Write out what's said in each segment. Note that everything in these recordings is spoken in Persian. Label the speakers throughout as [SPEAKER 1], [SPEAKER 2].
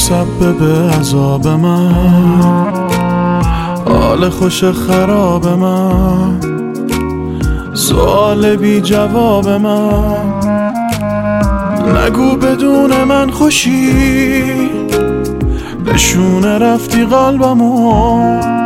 [SPEAKER 1] مسبب عذاب من، حال خوش خراب من، سوال بی جواب من. نگو بدون من خوشی، نشونه رفتی قلبمو،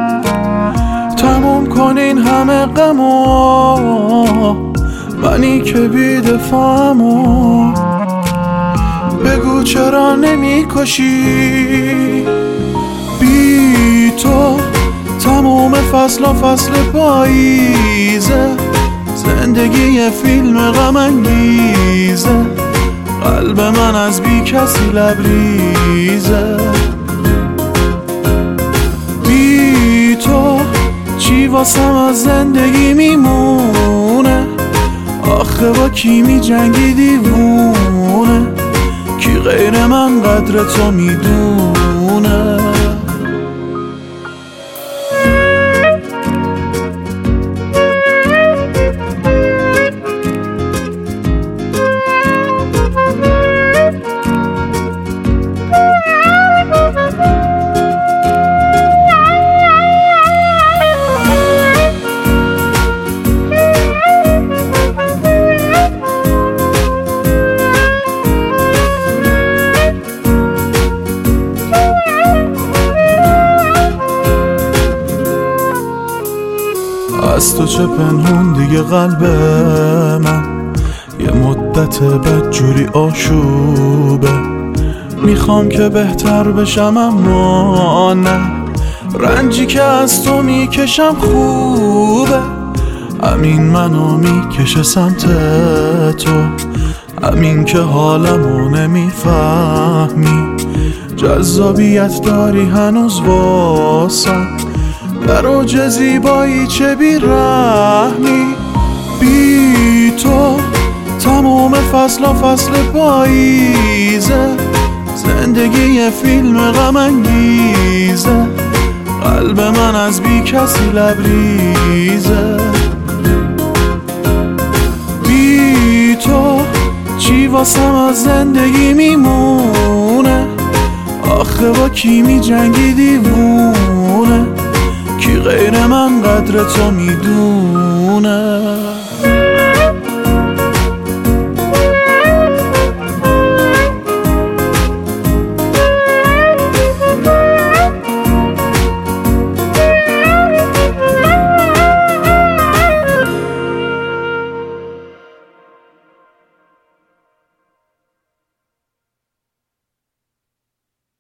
[SPEAKER 1] تموم کن این همه غمو، منی که بی دفاعمو. بگو چرا نمی کشی، بی تو تموم فصل و فصل پاییزه، زندگی یه فیلم غم انگیزه، قلب من از بی کسی لبریزه. بی تو چی واسم از زندگی میمونه، آخه با کی می جنگی دیوونه، کی غیر من قدر تو میدونه. از تو چه پنهون دیگه قلب من، یه مدت بدجوری آشوبه، میخوام که بهتر بشم اما نه، رنجی که از تو میکشم خوبه، همین منو میکشه سمت تو، همین که حالمو نمیفهمی، جذابیت داری هنوز واسم، در اوج زیبایی چه بی‌رحمی. بی تو تموم فصل و فصل پاییزه، زندگی یه فیلم غم انگیزه، قلب من از بی کسی لبریزه. بی تو چی واسم از زندگی میمونه، آخه با کی می جنگی دیوونه، کی غیر من قدر تو میدونه.